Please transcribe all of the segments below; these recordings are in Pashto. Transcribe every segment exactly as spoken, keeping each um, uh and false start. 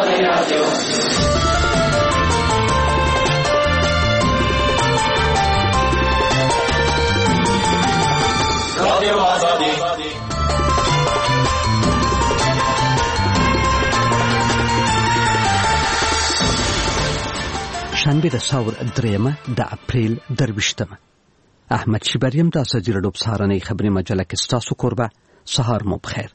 شنبه د ساور درېمه د اپریل درویشتمه احمد شیبریم د ازادي راډیو په سهارنۍ خبري مجله کې ستاسو کوربه. سهار مو بخیر.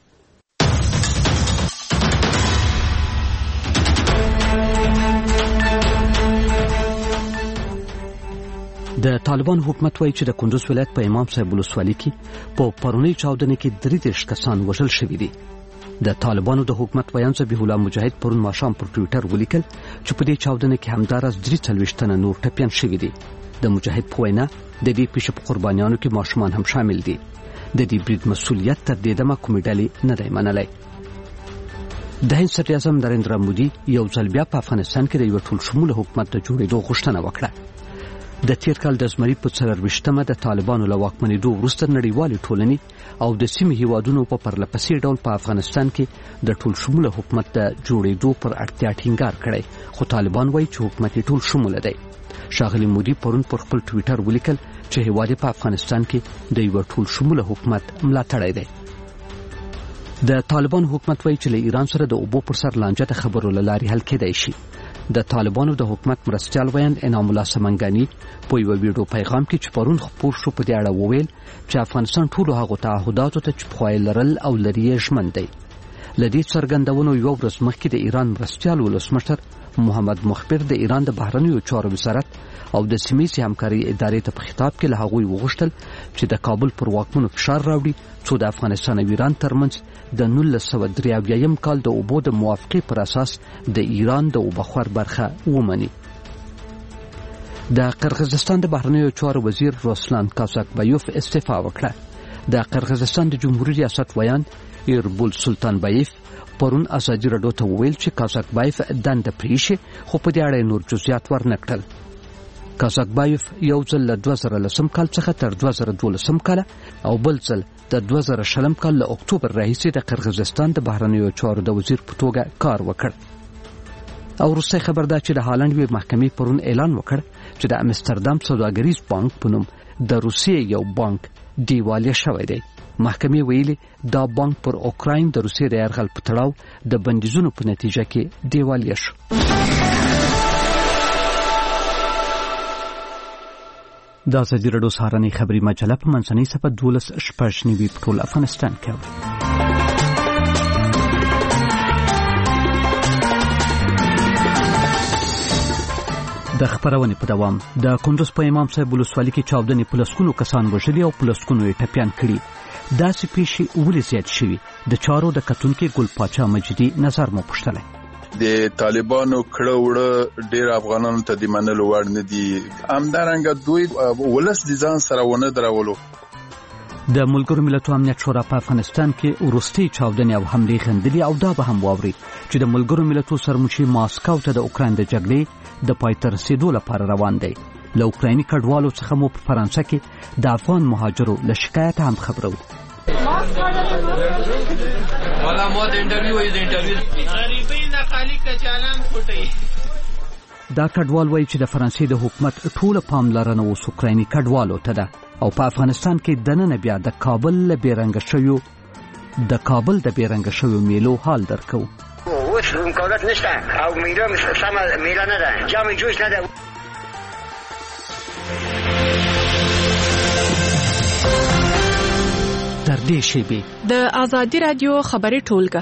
د طالبان حکومت وایي چې د کندوز ولایت په امام صاحب ولسوالۍ کې په پرونی چاودنې کې درې دېرش کسان وژل شوي دي. د طالبانو د حکومت ویان ذبیح الله مجاهد پرون ماښام پر ټویټر ولیکل چې په دې چاودنه کې همداراز درې څلوېښت تنه نور ټپیان شوي دي. د مجاهد په وینا د دې پیښې په قربانیانو کې ماشومان هم شامل دي. د دې برید مسؤلیت تر دې دمه کومې ډلې نه دی منلی. د هند صدر اعظم نریندرا مودي یو ځل بیا په افغانستان کې د یو ټول شموله حکومت د جوړېدو غوښتنه وکړه. د تیر کال د زمري په څلرویشتمه د طالبانو له واکمنېدو وروسته نړیوالې ټولنې او د سیمې هیوادونو په پرلپسې ډول په افغانستان کې د ټول شموله حکومت د جوړېدو پر اړتیا ټینګار کړی، خو طالبان وایي چې حکومت ټول شموله دی. ښاغلي مودي پرون پر خپل ټویټر ولیکل چې هیواد په افغانستان کې د یو ټول شموله حکومت ملاتړی دی. د طالبان حکومت وایي چې له ایران سره د اوبو پر سر لانجه د خبرو له لارې حل کېدای شي. د طالبانو د حکومت مرستیال ویاند انعام الله سمنګاني په یو ویډیو پیغام کې چې پرون خپور شو په دې اړه وویل چې افغانستان ټولو هغو تعهداتو ته چې پخوا لرل او لري یې ژمن دی. له دې څرګندونو یوه ورځ مخکې د ایران مرستیال ولسمشر محمد مخبر د ایران د بهرنیو چارو وزارت او د سیمې همکاري ادارې ته په خطاب کې له هغوی وغوښتل چې د کابل پر واکمنو فشار راوړي څو د افغانستان او ایران ترمنځ د نولس سوه درې اویایم کال د اوبو د موافقې پر اساس د ایران د اوبخور برخه ومني. د قرغیزستان د بهرنیو چارو وزیر روسلان کازاکبایوف استعفا وکړه. د قرغیزستان د جمهوریت ریاست ویاند ایربول سلطان بایف پرون ازادي راډیو ته وویل چې کازاکبایف دنده پریښي، خو په دې اړه نور جزئیات ورنکړل. کازاکبایف یو ځل له دوه زره لسم کال څخه تر دوه زره دولسم کال او بل ځل د دوه زره شلم کال له اکتوبر راهیسې د قرغیزستان د بهرنیو چارو د وزیر په توګه کار وکړ. او وروستی خبر دا چې د هالند یوې محکمې پرون اعلان وکړ چې د امستردام سوداګریز بانک په نوم د روسیې یو بانک دیوالیه شوی دی. محکمې ویلي دا بانک پر اوکراین د روسیې د یرغل په تړاو د بندیزونو په نتیجه کې دیوالیه شو. د ازادي راډیو سهارنۍ خبري مجله په منځنۍ صفحه دولس شپږ نوي په ټول افغانستان کې اوري. د خبرونې په دوام د کندوز په امام صاحب ولسوالۍ کې چاودنې په لسګونو کسان وژلي او په لسګونو یې ټپیان کړي. داسې پیښې ولې زیات شوي؟ د چارو د کتونکي ګل پاچا مجیدي نظر مو پوښتلی. د طالبانو کړه وړه ډېر افغانانو ته د منلو وړ نه دي. همدارنګه دوی ولس د ځان سره ونه درولو. د ملګرو ملتونو امنیت شورا په افغانستان کې وروستۍ چاودنې او حملې غندلي او دا به هم واوري چې د ملګرو ملتونو سرمشي ماسکو ته د اوکراین د جګړې د پای ته رسېدو لپاره روان دی. له اوکرایني کډوالو څخه مو په فرانسه کې د افغان مهاجرو له شکایت هم خبرو. والا مو د انټرویو وایي د انټرویو غریبۍ نقالي کچالان کوټي. دا کډوال وایي چې د فرانسې د حکومت ټوله پاملرنه اوس اوکرایني کډوالو ته ده او په افغانستان کې دننه بیا د کابل له بیرنګه شویو د کابل د بیرنګه شویو میلو حال درکو. اوس امکانات نشته او میلو سمه میله نه ده، جام جوش نه ده. تر دې شیبې د ازادي راډیو خبري ټولګه.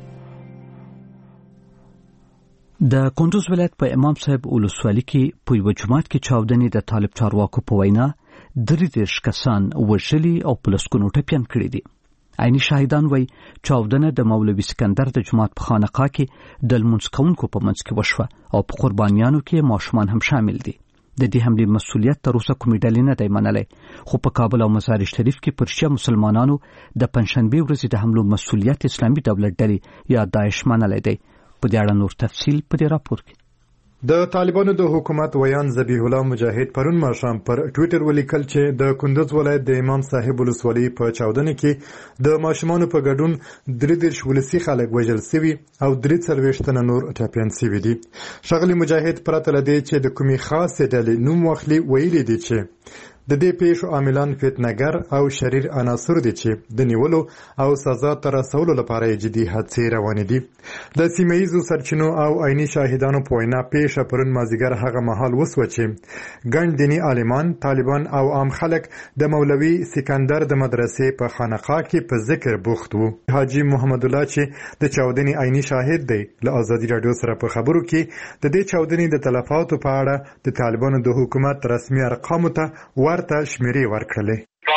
د کندوز ولایت په امام صاحب ولسوالۍ کې په یوه جومات کې چاودنې د طالب چارواکو په وینا درې دېرش کسان وژلي او په لسګونو ټپیان کړي دي. عیني شاهدان وایي چاودنه د مولوي سکندر د جومات په خانقاه کې د لمونځ کوونکو په منځ کې وشوه او په قربانیانو کې ماشومان هم شامل دي. د دې حملې مسؤلیت تر اوسه کومې ډلې نه دی منلی، خو په کابل او مزار شریف کې پر شیعه مسلمانانو د پنجشنبې ورځې د حملو مسؤلیت اسلامي دولت ډلې یا داعش منلی دی. په دې اړه نور تفصیل په دې راپور کې. د طالبانو د حکومت ویان ذبیح الله مجاهد پرون ماښام پر ټویټر ولیکل چې د کندوز ولایت د امام صاحب ولسوالۍ په چاودنه کې د ماشومانو په ګډون درې دېرش ولسي خلک وژل شوي او درې څلوېښت تنه نور ټپیان شوي دي. ښاغلي مجاهد پرته له دې چې د کومې خاصې ډلې نوم واخلي ویلي دي چې د دې پیښو عاملان فتنهګر او شریر عناصر دي چې د نیولو او سزا ته رسولو لپاره جدي هڅې روانې دي. د سیمه ییزو سرچینو او عیني شاهدانو په وینا پیښه پرون مازدیګر هغه مهال وسوه چې ګڼ دیني عالمان، طالبان او عام خلک د مولوي سکندر د مدرسې په خانقاه کې په ذکر بوخت وو. حاجي محمد الله چې د چاودنې عیني شاهد دی له ازادي راډیو سره په خبرو کې د دې چاودنې د تلفاتو په اړه د طالبانو د حکومت رسمي ارقامو ته ورته شمیرې ورکړلې.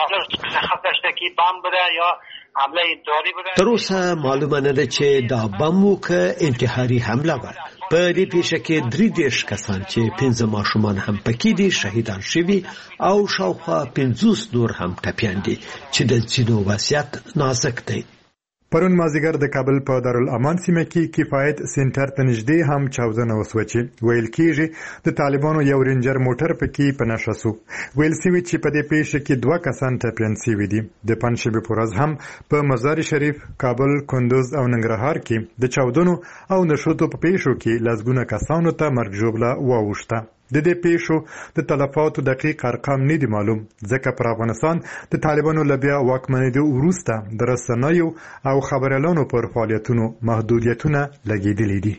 تر اوسه معلومه نه ده چې دا بم و که انتحاري حمله وه. په دې پیښه کې درې دېرش کسان چې پنځه ماشومان هم پکې دي شهیدان شوي او شاوخوا پنځوس نور هم ټپیان دي چې د ځینو وضعیت نازک دی. پرون مازدیګر د کابل په دارالامان سیمه کې کفایت سنټر ته نږدې هم چاودنه وسوه چې ویل کېږي د طالبانو یو رینجر موټر پکې په نښه شو. ویل شوي چې په دې پیښه کې دوه کسان ټپیان شوي دي. د پنجشنبې په ورځ هم په مزار شریف، کابل، کندوز او ننګرهار کې د چاودنو او نښتو په پیښو کې لسګونه کسانو ته مرګ ژوبله واوښته. د دې پیښو د تلفاتو دقیق ارقام نه دي معلوم، ځکه پر افغانستان د طالبانو له بیا واکمنېدو وروسته د رسنیو او خبريالانو پر فعالیتونو محدودیتونه لګېدلي دي.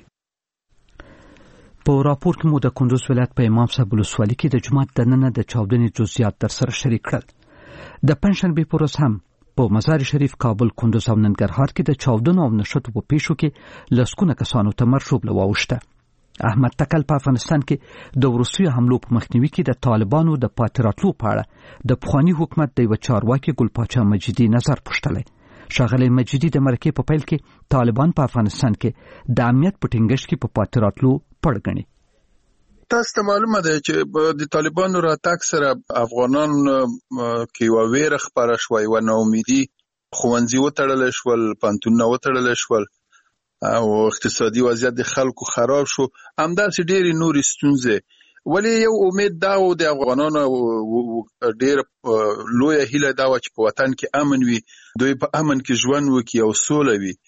په راپور کې مو د کندوز ولایت په امام صاحب ولسوالۍ کې د جومات دننه د چاودنې جزئیات در سره شریک کړل. د پنجشنبې په ورځ هم په مزار شریف، کابل، کندوز او ننګرهار کې د چاودنو او نښتو په پیښو کې لسګونه کسانو ته مرګ ژوبله واوښته. احمد تکل په افغانستان کې د وروستیو حملو په مخنیوي کې د طالبانو د پاتې راتلو په اړه د پخواني حکومت د یوه چارواکي ګل پاچا مجیدي نظر پوښتلی. ښاغلی مجیدي د مرکې په پیل کې طالبان په افغانستان کې د امنیت په ټینګښت کې په پاتې راتلو پړ ګڼي. تاسو ته معلومه ده چې د طالبانو راتګ سره افغانان کې یوه ویره خپره شوه، یوه ناامیدي، ښوونځي وتړلی شول، پوهنتونونه وتړلی شول او اقتصادي وضعیت د خلکو خراب شو. همداسې ډېرې نورې ستونزې. ولی یو امید دا و د افغانانو ډېره لویه هیله دا وه چې په وطن کې امن وي، دوی په امن کې ژوند وکړي او سوله وي.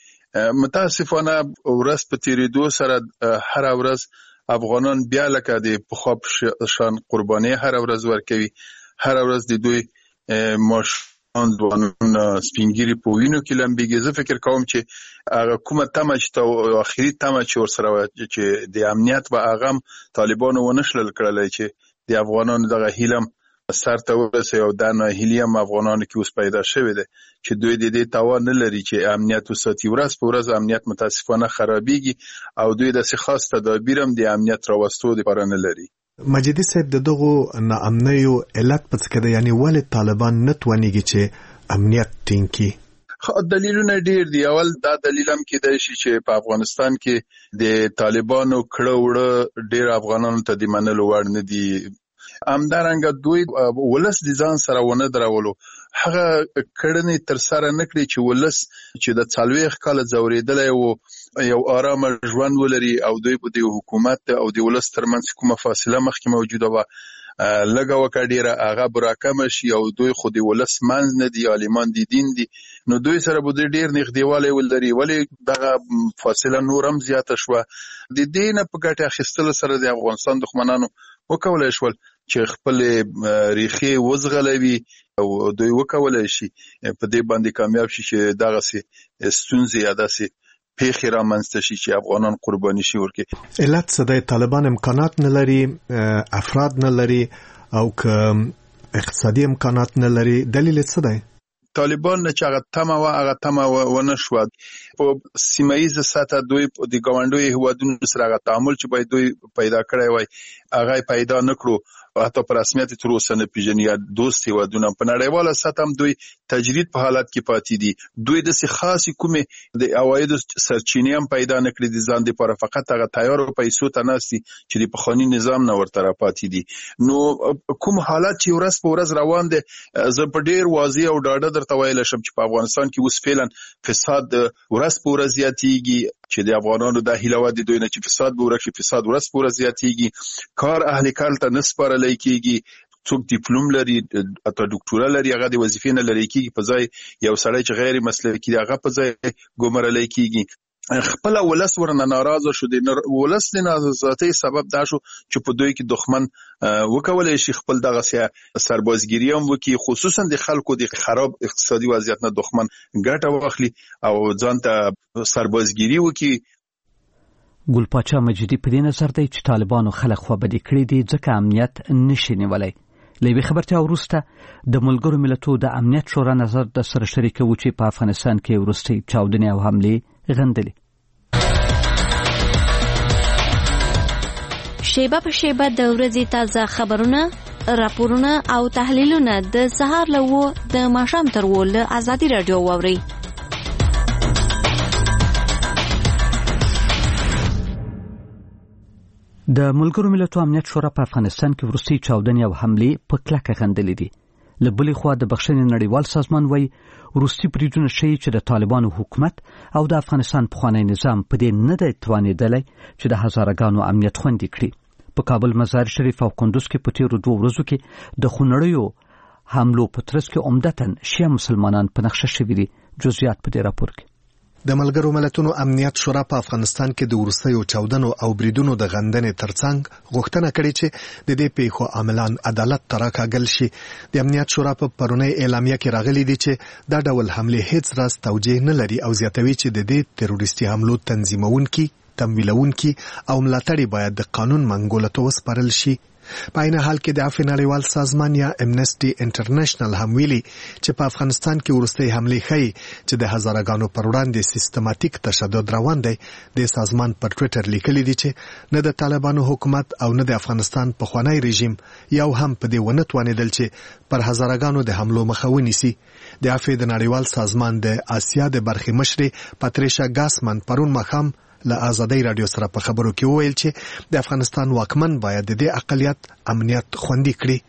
متاسفانه ورځ په تېرېدو سره هره ورځ افغانان بیا لکه د پخوا په شان قربانۍ هره ورځ ورکوي. هره ورځ د دوی ماشومان ځوانونه سپینګیري په وینو کې لمبېږي. زه فکر کوم چې هغه کومه تمه چې اخري تمه چې ورسره وه چې د امنیت به هغه هم طالبانو ونه شلل کړلی چې د افغانانو دغه هیله هم سر ته ورسوي او دا ناهیلي هم افغانانو کې اوس پیدا شوې ده چې دوی د دې توان نه لري چې امنیت وساتي. ورځ په ورځ امنیت متاسفانه خرابېږي او دوی داسې خاص تدابیر هم د امنیت راوستو دپاره نه لري. مجیدي صاحب د دغو ناامنیو علت په څه کې ده؟ یعنې ولې طالبان نه توانېږي چې امنیت ټینګ کړي؟ دلیلونه ډېر دي. اول دا دلیل هم کېدای شي چې په افغانستان کې د طالبانو کړه وړه ډېر افغانانو ته د منلو وړ نه دي. همدارنګه دوی ولس د ځان سره ونه درولو، هغه کړنې تر سره نه کړي چې ولس چې د څلوېښت کاله ځورېدلی و یو آرامه ژوند ولري او دوی په د حکومت او د ولس ترمنځ کومه فاصله مخکې موجوده وه لږه وکړه ډېره هغه به راکمه شي او دوی خو د ولس منځ نه دي، عالمان د دین دي، نو دوی سره به دوی ډېر نږدېوالی ولري. ولې دغه فاصله نور هم زیاته شوه؟ د دې نه په ګټې اخیستلو سره د افغانستان دښمنانو وکولی شول چې خپلې ریښې وزغلوي او دوی وکولی شي په دې باندې کامیاب شي چې دغسې ستونزې یا داسې پیښې رامنځته شي چې افغانان قرباني شي ورکړي. علت څه دی؟ طالبان امکانات نه لري، افراد نه لري او که اقتصادي امکانات نه لري، دلیل څه دی؟ طالبان نه چې هغه تمه وه هغه تمه ونه شوه. په سیمه ییزه سطحه دوی د ګاونډیو هېوادونو سره هغه تعامل چې باید دوی پیدا کړی وای هغه پیدا نه کړو، حتی په رسمیت تر اوسه نه پېژني. یا دوست هېوادونه په نړیواله سطحه هم دوی تجرید په حالت کې پاتې دي. دوی داسې خاصې کومې د عوایدو سرچینې هم پیدا نه کړي د ځان دپاره، فقط هغه تیارو پیسو ته ناست دي چې د پخواني نظام نه ورته راپاتې دي. نو کوم حالت چې ورځ په ورځ روان دی، زه په ډېر واضح او ډاډه درته ویلی شم چې په افغانستان کې اوس فعلا فساد ورځ په ورځ زیاتېږي. چې د افغانانو د هیله د دوی نه چې فساد به ورک شي، فساد ورځ په ورځ زیاتېږي، کار اهل کار ته نه سپارلی کېږي، څوک ډیپلوم لري اته ډاکټورا لري هغه د وظیفې نه لري کېږي، په ځای یو سړی چې غیر مسلکي دی هغه په ځای ګمارلی کېږي. خپل ولس ورنه ناراضه شو، د ولس د ناراضۍ سبب دا شو چې په دوی کې دښمن وکولای شي خپل دغه سربازګیری هم وکړي، خصوصا د خلکو د خراب اقتصادي وضعیت نه دښمن ګټه واخلي او ځان ته سربازګیری وکړي. ګل پاچا مجیدي په دې نظر دی چې طالبانو خلک خوابدي کړي دي ځکه امنیت نشي نیولای. لوی خبرتیا وروسته د ملګرو ملتونو د امنیت شورا نظر د سره شریکو چې په افغانستان کې وروستي چاودنې او حملې غندلې. شیبه په شیبه د ورځې تازه خبرونه، راپورونه او تحلیلونه د سهار له و د ماښام تر و له ازادي رادیو واوري. د ملګرو ملتونو امنیت شورا په افغانستان کې وروستي چاودنې او حملې په کلکه غندلې دي. له بلې خوا د بخښنې نړیوال سازمان وایي وروستي بریدونه ښیي چې د طالبانو حکومت او د افغانستان پخوانی نظام په دې نه دی توانېدلی چې د هزارهګانو امنیت خوندي کړي. په کابل، مزار شریف او کندوز کې په تیرو دوه ورځو کې د خونړیو حملو په ترڅ کې عمدتاً شیعه مسلمانان په نقشه شوي دي. جزئیات په دې راپور کې. د ملګرو ملتونو امنیت شورا په افغانستان کې د وروستیو چاودنو او بریدونو د غندنې ترڅنګ غوښتنه کړې چې د دې پیښو عاملان عدالت ته راکاږل شي. د امنیت شورا په پرونی اعلامیه کې راغلي دي چې دا ډول حملې هیڅ راز توجیه نه لري او زیاتوي چې د دې تروریستي حملو تنظیمونکي، تمویلونکي او ملاتړي باید د قانون منګولو ته وسپارل شي. په عین حال کې د عفو نړیوال سازمان یا امنسټي انټرنیشنل هم ویلي چې په افغانستان کې وروستي حملې ښیي چې د هزارهګانو پر وړاندې سیستماتیک تشدد روان دی. د سازمان پر ټویټر لیکلي دي چې نه د طالبانو حکومت او نه د افغانستان پخوانی رژیم یو هم په دې ونه توانېدل چې پر هزارهګانو د حملو مخه ونیسي. د عفو د نړیوال سازمان د آسیا د برخې مشرې پاتریشا ګاسمن پرون ماښام له آزادۍ رادیو سره په خبرو کې وویل چې د افغانستان واکمن باید د دې اقلیت امنیت خوندي کړي.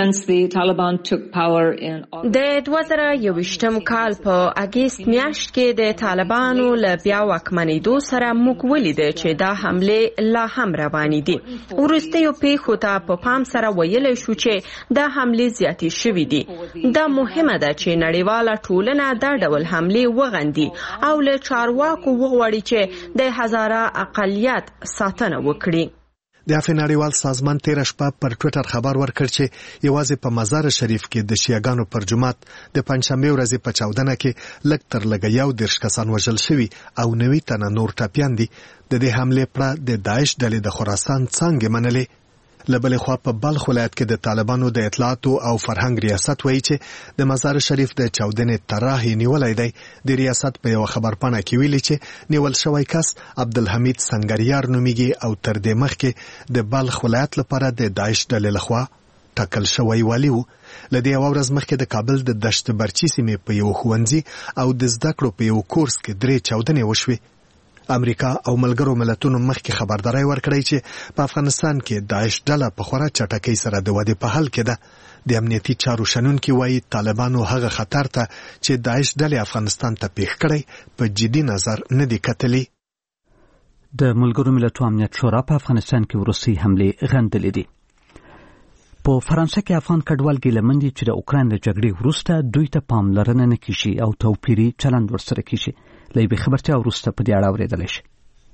د دوه زره یوویشتم کال په اګست میاشت کې د طالبانو له بیا واکمنېدو سره موږ ولیدل چې دا حملې لا هم روانې دي. وروستیو پیښو ته په پام سره ویلی شو چې دا حملې زیاتې شوې دي. دا مهمه ده چې نړیواله ټولنه دا ډول حملې وغندي او له چارواکو وغواړي چې د هزاره اقلیت ساتنه وکړي. د عفو نړیوال سازمان تیر شپه پر ټویټر خبر ورکړ چې یوازې په مزار شریف کې د شیعاګانو پر جماعت د پنځشنبه ورځې په چاودنه کې لږ تر لږه یو دېرش کسان وژل شوي او نوي تنه نور ټپیان دي. د دې حملې پړه د داعش ډلې د خراسان څانګې منلې. له بلې خوا په بلخ ولایت کې د طالبانو د اطلاعاتو او فرهنګ ریاست وایي چې د مزار شریف د چاودنې طرح یې نیولی دی. د ریاست په یو خبرپاڼه کې ویلي چې نیول شوی کس عبدالحمید سنگریار نومیږي او تر دې مخکې د بلخ ولایت لپاره د داعش ډلې لخوا ټاکل شوی والی و. له دې یوه ورځ مخکې د کابل د دشت برچي سیمې په یو ښوونځي او د زده کړو په یو کورس کې درې چاودنې وشوې. امریکا او ملګرو ملتونو مخکې خبرداري ورکړی چې په افغانستان کې داعش ډله په خورا چټکۍ سره د ودې په حال کې ده. د امنیتي چارو شنونکي وایي طالبانو هغه خطر ته چې داعش ډلې افغانستان ته پیښ کړی په جدي نظر نه دی کتلی. د ملګرو ملتونو امنیت شورا په افغانستان کې وروستي حملې غندلې دي. په فرانسه کې افغان کډوال ګیلمن دي چې د اوکراین د جګړې وروسته دوی ته پاملرنه نه کیږي او توپیري چلند ورسره کیږي. لایبي خبرتیا وروسته په دې اړه اورېدلی شي.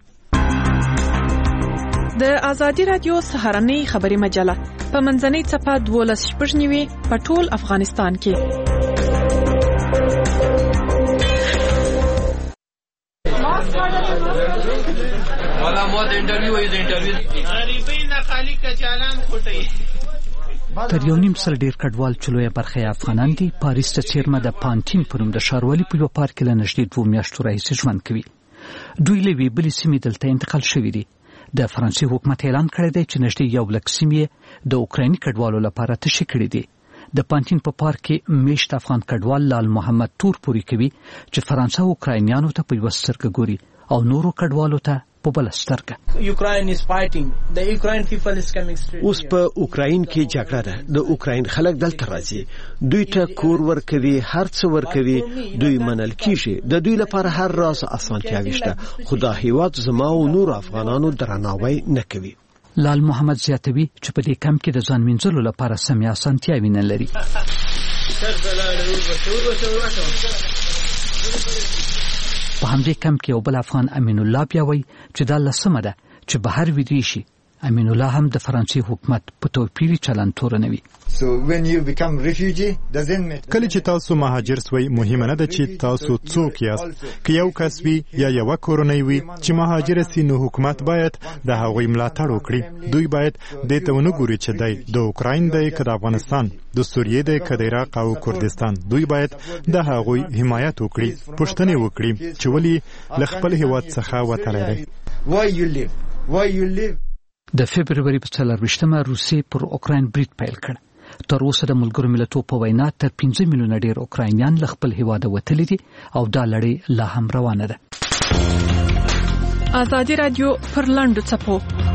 د ازادي رادیو سهارنۍ خبري مجله په منځنۍ څپه دولس شپږ نیوي په ټول افغانستان کې. والا مو د انټرویو وایي د انټرویو غریبۍ نه خالی کچالان خوټي. تر یو نیم سل ډیر کډوال چې لویه برخه افغانان دي پاریس ته څیرمه د پانتین په نوم د ښاروالي په یو پارک کې له نږدې دوه میاشتو راهیسې ژوند کوي. دوی له یوې بلې سیمې دلته انتقال شوي دي. د فرانسې حکومت اعلان کړی دی چې نږدې یو لک سیمې د اوکرایني کډوالو لپاره تشې کړي دي. د پانتین په پارک کې میشت افغان کډوال لال محمد تور پوری کوي چې فرانسه اوکراینیانو ته په یوه سترګه ګوري او نورو کډوالو ته په بل سترګه. اوس په اوکراین کې جګړه ده. د اوکراین خلک دلته راځي، دوی ته کور ورکوي، هر څه ورکوي، دوی منل کیږي. د دوی لپاره هر راز اسانتیاوي شته، خو دا هیواد زما او نور افغانانو درناوی نه کوي. لال محمد زیاتوي چې په دې کم کې د ځان مینځلو لپاره سمې اسانتیاوي نه لري. په همدې کم کې یو بل افغان امین الله بیا وایي چې دا لسمه ده چې بهر ویدی شي. امین الله هم د فرانسې حکومت په توپیري چلند تورنوي. کله چې تاسو مهاجر سوئ مهمه نه ده چې تاسو څوک یاست. که یو کس وي یا یو کورنۍ وي چې مهاجر سي نو حکومت باید د هغوی ملاتړ وکړي. دوی باید دې ته ونه ګوري چې دی د اوکراین دی که د افغانستان، د سوریې دی که د عراق او کردستان. دوی باید د هغوی حمایت وکړي، پوښتنې وکړي چې ولې له خپل هیواد څخه وتلی دی. د فبرवरी په څلرویشتمه روسیې پر اوکراین برید پیل کړ. تر اوسه د ملګرو ملتونو په وینا تر پنځه میلیونه ډیر اوکراینیان له خپل هیواده وتلي دي او دا لړۍ لا هم روانه ده. ازادي رادیو پر لاندو څپو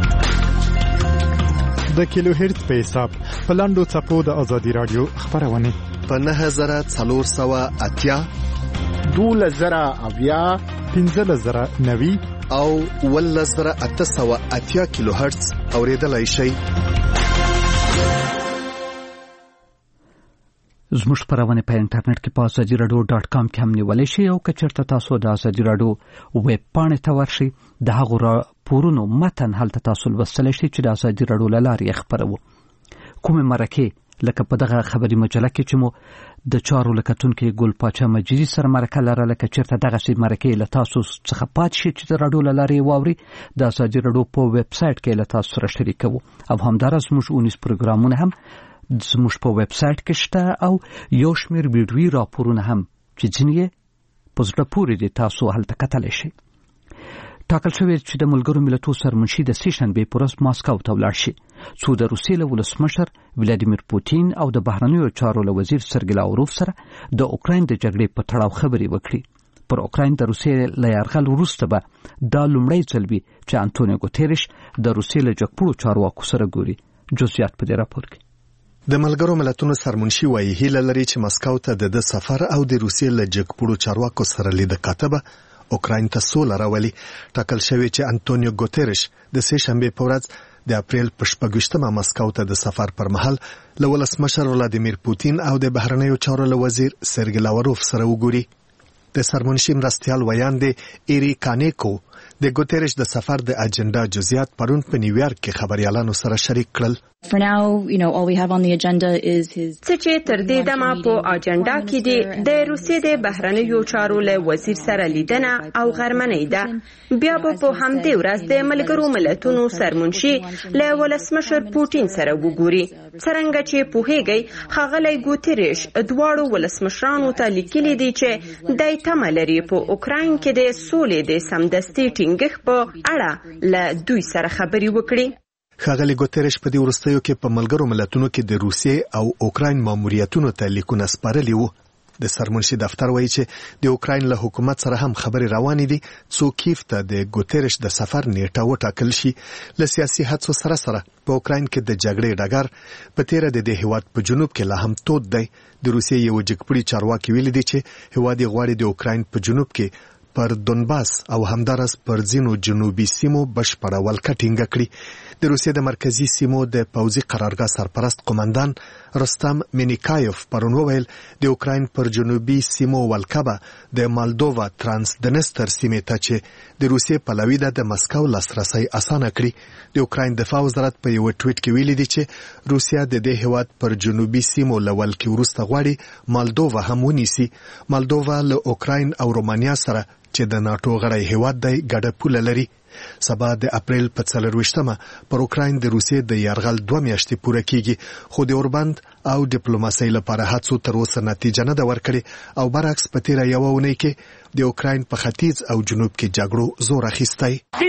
د کیلو هرتز په حساب په لاندو څپو د ازادي رادیو خبرونه په نه هزار څلور سوه اتیا دوله زره اویا پنځه زره نوي او ول زره اته سوه اتیا کیلو هرتز اوریدلای شي. زموږ خبرونه په انټرنیټ کې په ازادي رادیو ډاټ کام کې هم نیولای شئ او که چېرته تاسو د ازادي رادیو ویب پاڼې ته ورشئ د هغو راپورونو متن هلته تاسو لوستلی شئ چې د ازادي رادیو له لارې یې خپروو. کومې مرکې لکه په دغه خبري مجله کې چې مو د چارو لکتونکو ګل پاچا مجیدي سره مرکه لرله، که چېرته دغه سي مرکې له تاسو څخه پاتې شي چې د رادیو له لارې واوري، د ازادي رادیو په ویب سایټ کې له تاسو سره شریکوو. او همداراز زموږ اونیز پروګرامونه هم زموږ په ویب سایټ کې شته او یو شمېر ویډیوي راپورونه هم چې ځینې یې په زړه پورې دي تاسو هلته کتلی شئ. ټاکل شوی چې د ملګرو ملتونو سرمنشي د سې شنبې په ورځ ماسکو ته ولاړ شي څو د روسیې له ولسمشر ولادیمیر پوتین او د بهرنیو چارو له وزیر سرګی لاوروف سره د اوکراین د جګړې په تړاو خبرې وکړي. پر اوکراین د روسیې له یرغل وروسته به دا لومړی ځل وي چې انټونیو ګوتریش د روسیې له جګپوړو چارواکو سره ګوري. جزئیات په دې راپور کې. د ملګرو ملتونو سرمنشي وایي هیله لري چې مسکو ته د سفر او د روسیې له جګپوړو چارواکو سره لید کاتبه اوکراین ته سوله راولي. ټاکل شوی چې انټونیو ګوتریش د سې شنبې په ورځ د اپریل په شپږویشتمه مسکو ته د سفر پر مهال له ولسمشر ولادیمیر پوتین او د بهرنیو چارو له وزیر سرګی لاوروف سره وګوري. د سرمنشي مرستیال ویاند ایری کانیکو د ګوتریش د سفر د اجنډا جزئیات پرون په نیویارک کې خبريالانو سره شریک کړل. For now, you know, all we have on the agenda is his څه چې تر دې دمه په اجنډا کې دی د روسیې د بهرنیو چارو له وزیر سره لیدنه او غرمنۍ ده. بیا به په همدې ورځ د ملګرو ملتونو سرمنشي له ولسمشر پوتین سره وګوري. څرنګه چې پوهیږي ښاغلی ګوتریش دواړو ولسمشرانو ته لیکلي دي چې دای تمه لري په اوکراین کې د سولې د سمدستي ټینګښت په اړه له دوی سره خبرې وکړي. ښاغلی ګوتریش په دې وروستیو کې په ملګرو ملتونو کې د روسیې او اوکراین ماموریتونو ته لیکونه سپارلي وو. د سرمنشي دفتر وایي چې د اوکراین له حکومت سره هم خبرې روانې دي څو کیف ته د ګوتریش د سفر نیټه وټاکل شي. له سیاسي هڅو سره سره په اوکراین کې د جګړې ډګر په تیره د دې هیواد په جنوب کې لا هم تود دی. د روسیې یو جګپړي چارواکي ویلي دي چې هیواد یې غواړي د اوکراین په جنوب کې پر دونباس او همدارس پر ځینو جنوبي سیمو بشپړه ولکه ټینګه کړي. د روسیې د مرکزی سیمو د پوځي قرارګاه سرپرست قومندان رستم مینیکایوف پرون وویل د اوکراین پر جنوبي سیمو ولکه به د مالدووا ترانسډنستر سیمې ته چې د روسیې پلوي ده د مسکو لاسرسی اسانه کړي. د اوکراین دفاع وزارت په یو ټویټ کې ویلي دی چې روسیا د دې هیواد پر جنوبي سیمو لول کې وروسته غواړي مالدووا هم ونیسي. مالدووا له اوکراین او رومانیا سره چې د ناتو غړی هیواد دی ګډه پوله لري. سبا د اپریل په څلرویشتمه پر اوکراین د روسیې د یرغل دوه میاشتې پوره کیږي خو د اوربند او ډیپلوماسۍ لپاره هڅو تر اوسه نتیجه نه ده ورکړې او برعکس په تیره یوه اونۍ کې د اوکراین په ختیځ او جنوب کې جګړو زور اخیستی.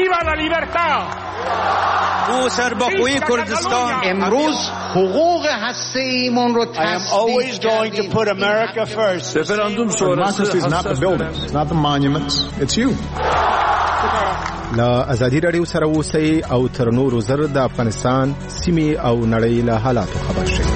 سربخوی کردستان امروز حقوق هسته‌ایمون رو تصدیق کردیم. I am always going to put America first. Referendum sonrası is not the buildings, not the monuments, it's you. لا ازادي رادیو سره اوسئ او تر نورو زر د افغانستان سیمې او نړۍ له حالاتو خبر شئ.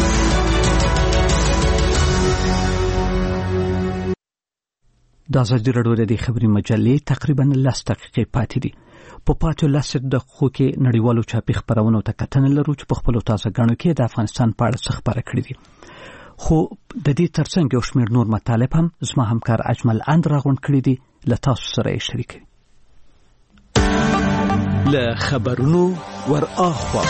د ازادي رادیو د خبري مجلې تقریبا لس دقیقې پاتې دي. په پاتو لس دقیقو کې نړیوالو چاپي خبرونو ته کتنه لرو چې په خپل تازه غاڼو کې د افغانستان په اړه څه خبره کړې دي. خو د دې ترڅنګ یو شمېر نور مطالب هم زما همکار اجمل اند راغونډ کړي دي، له تاسو سره یې شریکوي. له خبرونو ور اخوا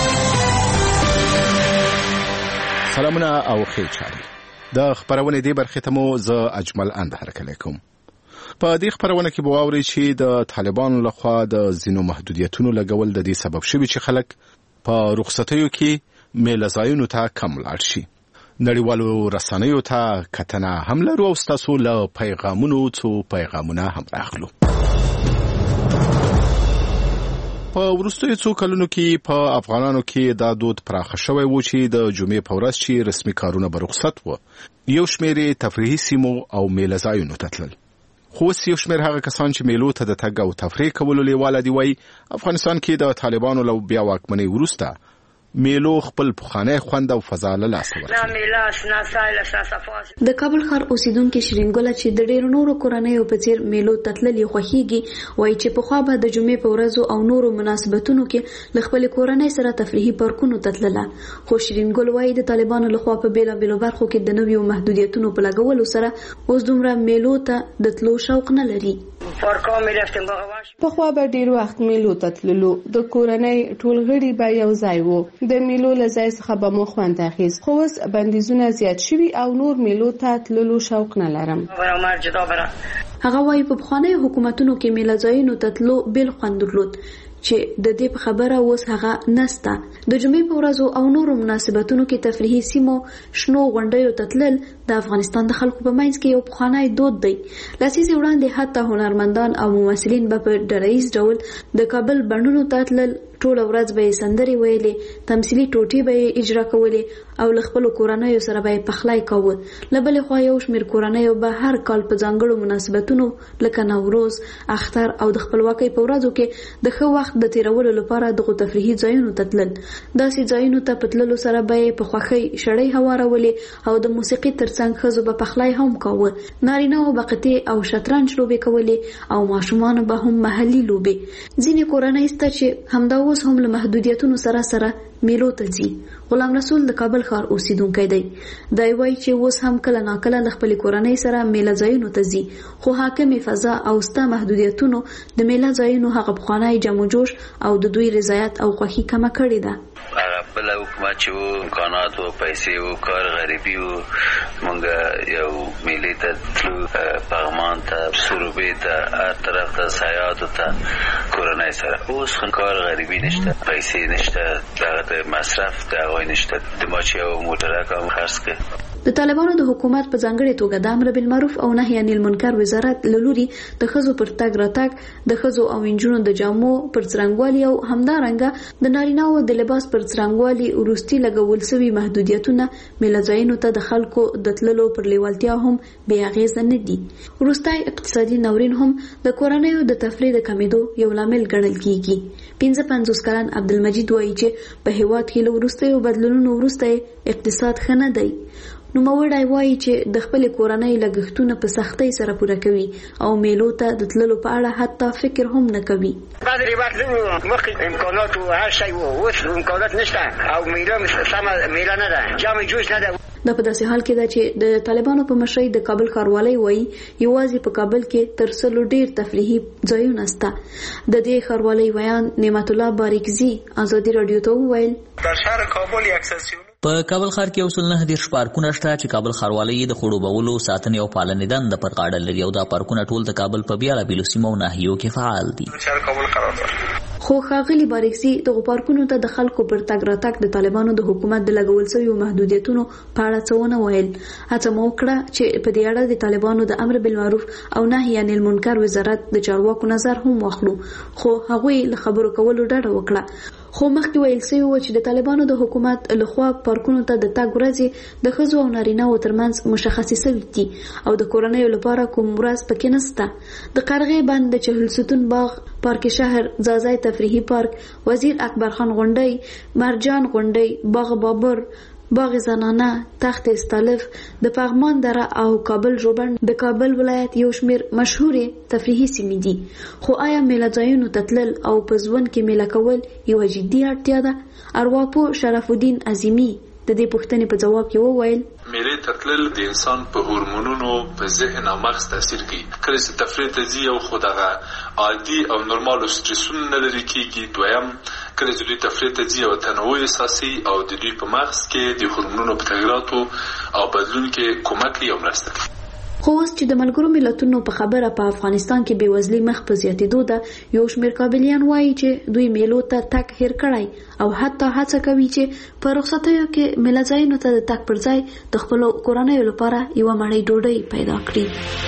سلامونه او خیر چاري. د خبرونه دی برخه ته مو ز اجمل اند هرکلی کوم. په دې خبرونه کې به واوري چې د طالبانو لخوا د زینو محدودیتونو لګول د دې سبب شوی چې خلک په رخصتیو کې میله‌ځایونو ته کم لاړ شي. نړیوالو رسنیو ته کتنه هم لرو او تاسو له پیغامونو څو پیغامونه هم راغلو. په وروستیو څو کلونو کې په افغانانو کې دا دود پراخ شوی و چې د جمعې په ورځ چې رسمي کارونه به رخصت و، یو شمېر تفریحي سیمو او میله‌ځایونو ته تلل. خو یو شمېر هغه کسان چې میلو ته د تګ او تفریح کولو لیواله دي وایي افغانستان کې د طالبانو له بیا واکمنۍ وروسته میلو خپل پخوانی خوند او فضا له لاسه ورکړه. د کابل ښار اوسیدونکو شیرین ګل چې د ډېرو نورو کورنیو په څیر میلو تتللی خوښیږي، وایي چې په خوا به د جمعې په ورځو او نورو مناسبتونو کې ل خپل کورنۍ سره تفریحي پارکونو تتلله. خو شیرین ګل وایي د طالبانو لخوا په بیلابیلو برخو کې د نویو محدودیتونو په لګولو سره اوس دومره میلو ته د تلو شوق نه لري. په خوا به ډیر وخت میلو تتللو، د کورنۍ ټول غړي به یو ځای وو، د میلو له ځای څخه به مو خوند اخیست. خو اوس بندیزونه زیات شوي او نور میلو ته تللو شوق نه لرم. هغه وایي په پخوانیو حکومتونو کې میله‌ځایونو ته تللو بل خوند درلود چې د دې په خبره اوس هغه نسته. د جمعې په ورځو او نورو مناسبتونو کې تفریحي سیمو شنو غونډیو ته تلل د افغانستان د خلکو په منځ کې یو پخوانی دود دی. لسیزې وړاندې حتی هنرمندان او ممثلین به په ډلهییز ډول د کابل بڼونو ته تلل، ټوله ورځ به یې سندرې ویلې، تمثیلي ټوټې به یې اجرا کولې او له خپلو کورنیو سره به یې پخلی کاوه. له بلې خوا یو شمېر کورنیو به هر کال په ځانګړو مناسبتونو لکه نوروز، اختر او د خپلواکۍ په ورځو کې د ښه وخت د تیرولو لپاره دغو تفریحي ځایونو ته تلل. داسې ځایونو ته په تللو سره به یې په خوښۍ شړۍ هوارولې او د موسیقي ترڅنګ ښځو به پخلی هم کاوه. نارینه‌و به قطې او شطرنج لوبې کولې او ماشومانو به هم محلي لوبې. ځینې کورنۍ شته چې همدا اوس هم له محدودیتونو سره سره میلو ته ځي. غلام رسول د کابل ښار اوسیدونکی دی. دا وایي چې اوس هم کله ناکله له خپلې کورنۍ سره میله ځایونو ته ځي، خو حاکمې فضا او ستا محدودیتونو د میله ځایونو هغه پخوانی جم و جوش او د دوی رضایت او خوښي کمه کړې ده. هغه بل حکومت چې وو، امکانات وو، پیسې وو، کار غریبي وو، موږ یو میلې ته تلو، پغمان ته، سروبې ته، هر طرف ته، سیاحاتو ته کورنۍ سره. اوس کار غریبي نشته، پیسې نشته، دغه مصرف د هغوی نشته. د ما چې یو موټرک هم خرڅ کړ. د طالبانو د حکومت په ځانګړې توګه د امر بالمعروف او نهي عن المنکر وزارت له لوري د ښځو پر تګ راتګ، د ښځو او نجونو د جامو پر څرنګوالي او همدارنګه د نارینه‌و د لباس پر څرنګوالي وروستي لګول شوي محدودیتونه میله‌ځایونو ته د خلکو د تللو پر لیوالتیا هم بې اغېزه نه دي. وروستی اقتصادي ناورین هم د کورنیو د تفریح د کمیدو یو لامل ګڼل کیږي. پنځه پنځوس کلن عبدالمجید وایي چې په هیواد کې له وروستیو بدلونونو وروسته اقتصاد ښه نه دی. نوموړی وایي چې د خپل کورنۍ لګښتونه په سختۍ سره پوره کوي او میلو ته د تللو په اړه حتی فکر هم نه کوي. بعد وخت مخکې امکانات او هر شی وو، اوس امکانات نشته او میله سمه میله نه ده، جمع جوش نه ده. دا په داسې حال کې ده چې د طالبانو په مشرۍ د کابل ښاروالۍ وایي یوازې په کابل کې تر سلو ډیر تفریحي ځایونه شته. د دې ښاروالۍ ویان نعمت الله باریکزي ازادي رادیو ته وویل در شهر کابل یک سلسله په کابل ښار کې اصول نه دېرش پارکونه شته چې کابل ښاروالۍ د خړوبولو، ساتنې او پالنې دنده پر غاړه لري او دا پارکونه ټول د کابل په بیلابیلو سیمو او ناحیو کې فعال دي. خو ښاغلي باریکزي دغو پارکونو ته د خلکو پر تګ راتګ د طالبانو د حکومت د لګول شویو محدودیتونو په اړه څه ونه ویل. هڅه مو وکړه چې په دې اړه د طالبانو د امر بالمعروف او نهي عن المنکر وزارت د چارواکو نظر هم واخلو، خو هغوی له خبرو کولو ډډه وکړه. خو مخکې ویل شوی و چې د طالبانو د حکومت لخوا پارکونو ته د تګ ورځې د ښځو او نارینه‌و ترمنځ مشخصې شوي دي او د کورنیو لپاره کوم ورځ پکې نشته. د قرغې بند د چهلستون باغ، پارک شهر، ځاځی تفریحي پارک، وزیر اکبر خان غونډۍ، مرجان غونډۍ، باغ بابر، باغ زنانه، تخت استالف، د پغمان دره او کابل روبند د کابل ولایت یو شمیر مشهورې تفریحي سیمې دي. خو آیا میله ځایونو ته تلل او په ژوند کې میله کول یوه جدي اړتیا ده؟ ارواپوه شرف الدین عظیمي د دې پوښتنې په جواب کې وویل میلې ته تلل د انسان په هورمونونو، په ذهن او مغز تاثیر کوي. کله چې تفریح ته ځي او خو دغه عادي او نورمالو سټریسونه نه لرې کېږي. دویم، کله چې دوی تفریح ته ځي او تنوع احساسي او د دوی په مغز کې د هورمونونو په تغییراتو او بدلون کې کومک کوي او مرسته کوي. خو اوس چې د ملګرو ملتونو په خبره په افغانستان کې بېوزلي مخ په زیاتېدو ده، یو شمېر کابلیان وایي چې دوی میلو ته تګ هېر کړی او حتی هڅه کوي چې په رخصتیو کې میله ځایونو ته د تګ پر ځای د خپلو کورنیو لپاره یوه مړۍ ډوډۍ پیدا کړي.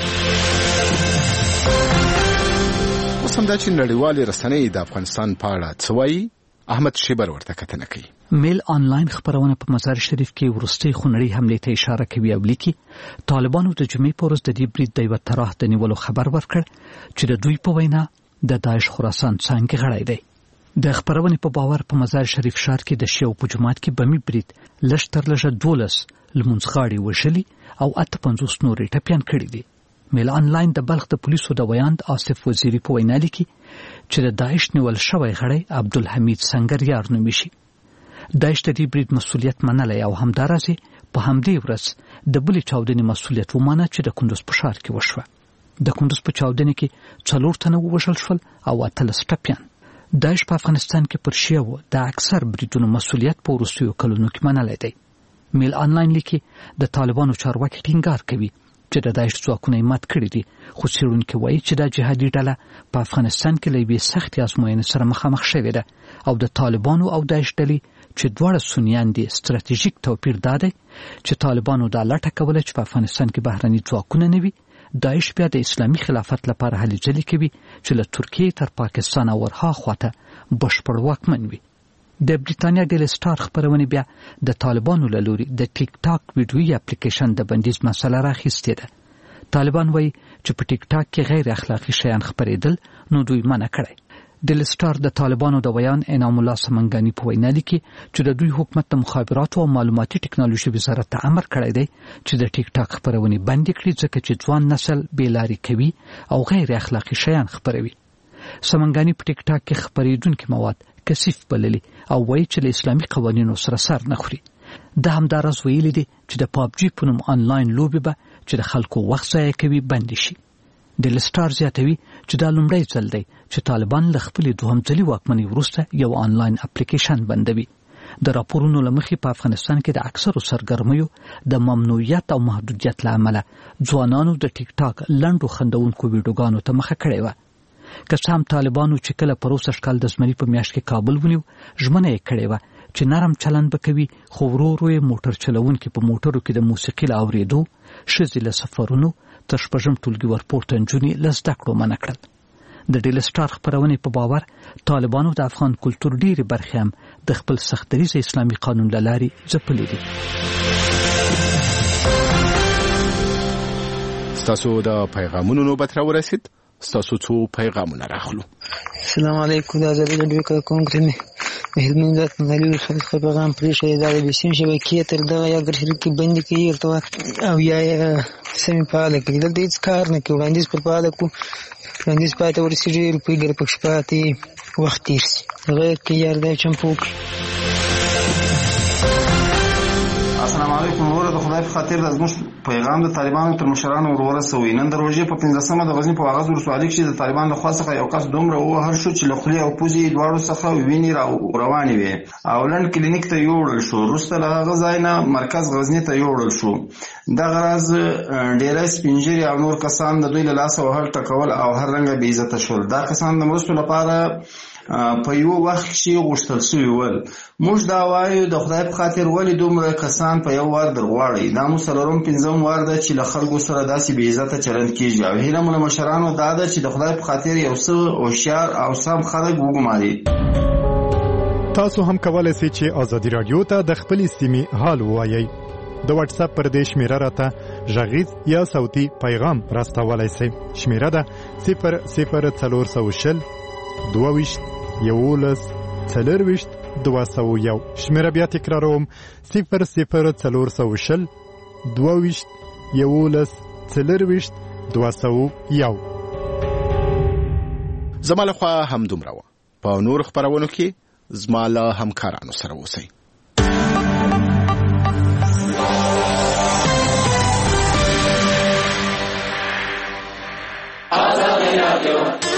اوس همدا چې نړیوالې رسنۍ د افغانستان په اړه څه وایي، احمد شیبر ورته کتنه کوي. میل آنلاین خبرونه په مزار شریف کې وروستۍ خونړۍ حملې ته اشاره کوي او لیکي طالبانو د جمعې په ورځ د دې برید د یوه طرح د نیولو خبر ورکړ چې د دوی په وینا د داعش خراسان څانګې غړی دی. د خبرونې په باور په مزار شریف ښار کې د شیعو په جومات کې بمي برید لږ تر لږه دولس لمونځغاړي وژلي او اته پنځوس نورې ټپیان کړي دي. میل آنلاین د بلخ د پولیسو د ویاند آصف وزیری په وینا لیکي چې د داعش نیول شوی غړی عبدالحمید سنگریار نومیږي. داعش د دې برید مسؤلیت منلی او همدارسې په همدې ورځ د بلې چاودنې مسؤلیت ومانه چې د کندوز په ښار کې وشوه. د کندوز په چاودنې کې څلور تنه ووژل شول او اتلس ټپیان. داعش په افغانستان کې پر شیعو د اکثر بریدونو مسؤلیت په وروستیو کلونو کې منلی دی. میل آنلاین لیکي د طالبانو چارواکي ټینګار کوي چې د داعش ځواکونه یې مات کړي دي، خو څېړونکي وایي چې دا جهادي ډله په افغانستان کې له یوې سختې ازموینې سره مخامخ شوې ده او د طالبانو او داعش ډلې چې دواړه سنیان دي ستراتیژیک توپیر دا دی چې طالبانو دا لټه کوله چې په افغانستان کې بهرني ځواکونه نه وي. داعش بیا د اسلامي خلافت لپاره هلې ځلې کوي چې له ترکیې تر پاکستان او ورها خواته بشپړ واکمن وي. د بریتانیا ډیلی سټار خبرونې بیا د طالبانو له لوري د ټیک ټاک ویډیویي اپلیکیشن د بندیز مسله راخیستې ده. طالبان وایي چې په ټیک ټاک کې غیر اخلاقي شیان خپرېدل نو دوی منع کړی. ډیلی سټار د طالبانو د ویان انعام الله سمنګانی په وینا لیکي چې د دوی حکومت د مخابراتو او معلوماتي ټکنالوژي وزارت ته امر کړی دی چې د ټیک ټاک خبرونې بندې کړي ځکه چې ځوان نسل بېلارې کوي او غیر اخلاقي شیان خپروي. سمنګانی په ټیک ټاک کې خپرېدونکي مواد کثیف بللي او وایي چې له اسلامي قوانینو سره سر نه خوري. د همداراز ویلي دي چې د پابجي په نوم آنلاین لوبې به چې د خلکو وخت ضایع کوي بندې شي. ډیلی سټار زیاتوي چې دا لومړی ځل دی چې طالبان له خپلې دوهم ځلي واکمنۍ وروسته یو آنلاین اپلیکیشن بندوي. د راپورونو له مخې په افغانستان کې د اکثرو سرګرمیو د ممنوعیت او محدودیت له امله ځوانانو د ټیک ټاک لنډو خندونکو ویډیوګانو ته مخه کړې وه. که څه هم طالبانو چې کله په روسش کال د زمري په میاشت کې کابل ونیو ژمنه یې کړې وه چې نرم چلند به کوي، خو ورو ورو یې موټر چلونکي په موټرو کې د موسیقي له اورېدو، ښځې له سفرونو تر شپږم ټولګي ورپورته نجونې له زده کړو منع کړل. د ډیلی سټار خپرونې په باور طالبانو د افغان کلتور ډېرې برخې هم د خپل سختدریځه اسلامي قانون له لارې ځپلې دي. ستاسو د پیغامونو نوبت راورسید. ستاسو څو پیغامونه راخلو. السلام علیکم. د ازادي راډیو کارکونکو مې هلمند ولایت مغلي خلک پیغام پرېښی دا د بسیم شبکې تر دغه یا ګرشل کې بندي کوي ورته او یا سمې فعاله کړي. دلته هېڅ کار نه کوي. وړاندیز پر فعاله کړو، وړاندیز پای ته ورسېږي، روپۍ ګر پکښې پاتې وخت تېر شي. هغه کې یار دی چمپو کړي. السلام علیکم. وروره د خدای په خاطر د زموږ پیغام د طالبانو تر مشرانو ورورسوئ. نن د روژې په پنځلسمه د غزني په واغظ ولسوالۍ کښې د طالبان له خوا څخه یو کس دومره ووهل شو چې له خولې او پوزې دواړو څخه وینې را روانې وې او لنډ کلینیک ته یوړل شو. وروسته له هغه ځای نه مرکز غزني ته یوړل شو. دغه راز ډېری سپین ږیري او نور کسان د دوی له لاسه وهل ټکول او هر رنګه بې عزته شول. دا کسان د مرستو لپاره په یو وخت کې غوښتل شوي ول. موږ دا وایو د خدای په خاطر ولې دومره کسان په یو وار درغواړئ؟ دا مو څلورم پنځم وار ده چې له خلکو سره داسې بې عزته چلند کېږي او هیله مو له مشرانو دا ده چې د خدای په خاطر یو څه هوښیار او سم خلک وګماري. تاسو هم کولای شئ چې ازادي رادیو ته د خپل سیمې حال ووایئ. د واتس اپ پر دې شمیره راته غږیز یا صوتي پیغام راستولای شئ. شمیره ده صفر صفر څلور سوه شل دوه ویشت یولس څلرویشت دوه سوه یو. شمیره بیا تکراروم صفر صفر څلور سوه شل دوه ویشت یولس څلرویشت دوه سوه یو. زما لخوا هم دومره وه. په نور خپرونو کې زما له همکارانو سره اوسئ. آزادی رادیو